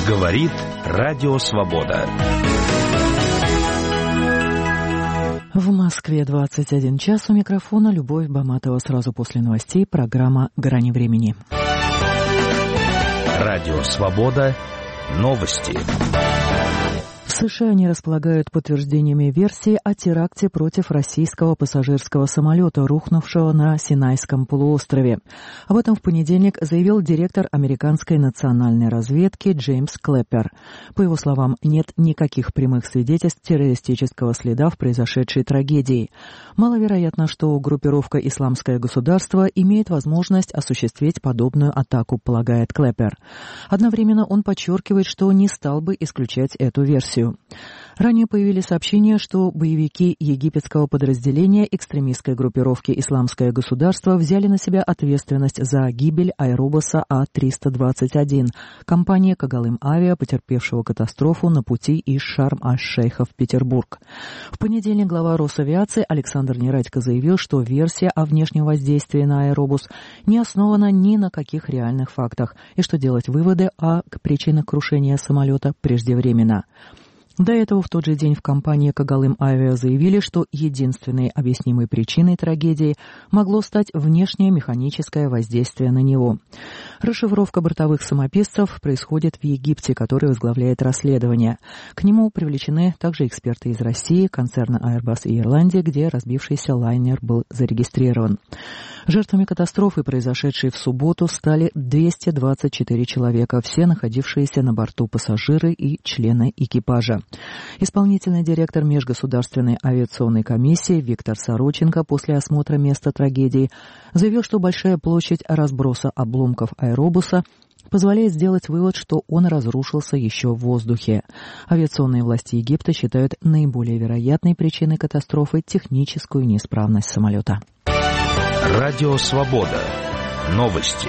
Говорит Радио Свобода. В Москве 21 час. У микрофона Любовь Баматова. Сразу после новостей программа «Грани времени». Радио Свобода. Новости. В США не располагают подтверждениями версии о теракте против российского пассажирского самолета, рухнувшего на Синайском полуострове. Об этом в понедельник заявил директор американской национальной разведки Джеймс Клэппер. По его словам, нет никаких прямых свидетельств террористического следа в произошедшей трагедии. Маловероятно, что группировка «Исламское государство» имеет возможность осуществить подобную атаку, полагает Клэппер. Одновременно он подчеркивает, что не стал бы исключать эту версию. Ранее появились сообщения, что боевики египетского подразделения экстремистской группировки «Исламское государство» взяли на себя ответственность за гибель аэробуса А-321, компании «Когалым Авиа», потерпевшего катастрофу на пути из Шарм-аш-Шейха в Петербург. В понедельник глава Росавиации Александр Нерадько заявил, что версия о внешнем воздействии на аэробус не основана ни на каких реальных фактах и что делать выводы о причинах крушения самолета преждевременно. До этого в тот же день в компании «Когалым Авиа» заявили, что единственной объяснимой причиной трагедии могло стать внешнее механическое воздействие на него. Расшифровка бортовых самописцев происходит в Египте, который возглавляет расследование. К нему привлечены также эксперты из России, концерна Airbus и Ирландии, где разбившийся лайнер был зарегистрирован. Жертвами катастрофы, произошедшей в субботу, стали 224 человека, все находившиеся на борту пассажиры и члены экипажа. Исполнительный директор Межгосударственной авиационной комиссии Виктор Сороченко после осмотра места трагедии заявил, что большая площадь разброса обломков аэробуса позволяет сделать вывод, что он разрушился еще в воздухе. Авиационные власти Египта считают наиболее вероятной причиной катастрофы техническую неисправность самолета. Радио Свобода. Новости.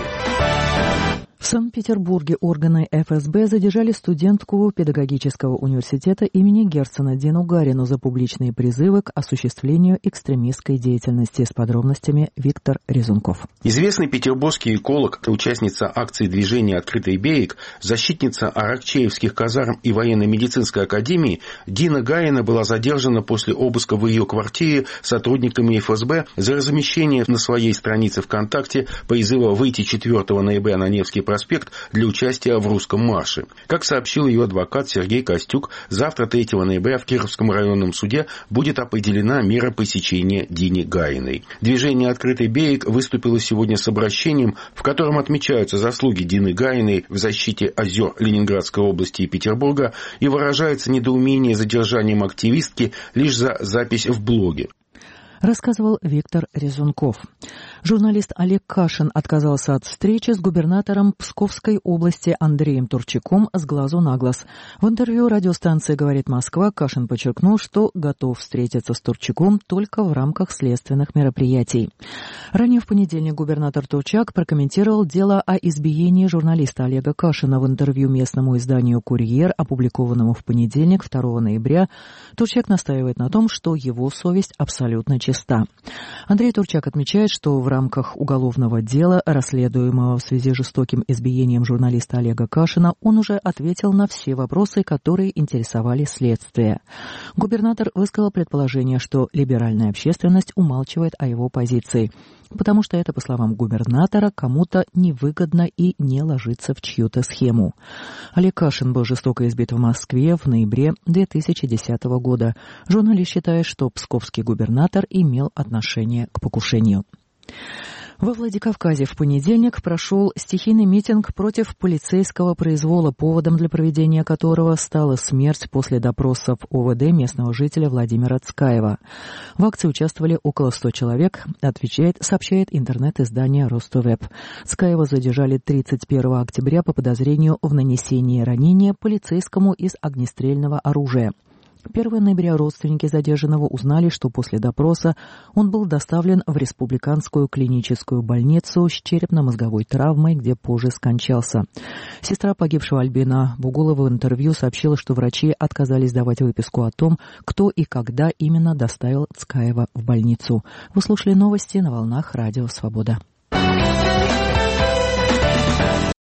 В Санкт-Петербурге органы ФСБ задержали студентку педагогического университета имени Герцена Дину Гарину за публичные призывы к осуществлению экстремистской деятельности. С подробностями Виктор Резунков. Известный петербургский эколог, участница акции движения «Открытый берег», защитница Аракчеевских казарм и военно-медицинской академии Дина Гарина была задержана после обыска в ее квартире сотрудниками ФСБ за размещение на своей странице ВКонтакте призыва выйти 4 ноября на Невский проспект для участия в русском марше. Как сообщил ее адвокат Сергей Костюк, завтра, 3 ноября, в Кировском районном суде будет определена мера пресечения Дине Гариной. Движение «Открытый берег» выступило сегодня с обращением, в котором отмечаются заслуги Дины Гариной в защите озер Ленинградской области и Петербурга и выражается недоумение задержанием активистки лишь за запись в блоге. Рассказывал Виктор Резунков. Журналист Олег Кашин отказался от встречи с губернатором Псковской области Андреем Турчаком с глазу на глаз. В интервью радиостанции «Говорит Москва» Кашин подчеркнул, что готов встретиться с Турчаком только в рамках следственных мероприятий. Ранее в понедельник губернатор Турчак прокомментировал дело о избиении журналиста Олега Кашина. В интервью местному изданию «Курьер», опубликованному в понедельник, 2 ноября, Турчак настаивает на том, что его совесть абсолютно чиста. Андрей Турчак отмечает, что в рамках уголовного дела, расследуемого в связи с жестоким избиением журналиста Олега Кашина, он уже ответил на все вопросы, которые интересовали следствие. Губернатор высказал предположение, что либеральная общественность умалчивает о его позиции, потому что это, по словам губернатора, кому-то невыгодно и не ложится в чью-то схему. Олег Кашин был жестоко избит в Москве в ноябре 2010 года. Журналист считает, что псковский губернатор имел отношение к покушению. Во Владикавказе в понедельник прошел стихийный митинг против полицейского произвола, поводом для проведения которого стала смерть после допросов ОВД местного жителя Владимира Цкаева. В акции участвовали около 100 человек, сообщает интернет-издание Ростовеб. Цкаева задержали 31 октября по подозрению в нанесении ранения полицейскому из огнестрельного оружия. 1 ноября родственники задержанного узнали, что после допроса он был доставлен в республиканскую клиническую больницу с черепно-мозговой травмой, где позже скончался. Сестра погибшего Альбина Бугулова в интервью сообщила, что врачи отказались давать выписку о том, кто и когда именно доставил Цкаева в больницу. Вы слушали новости на волнах Радио Свобода.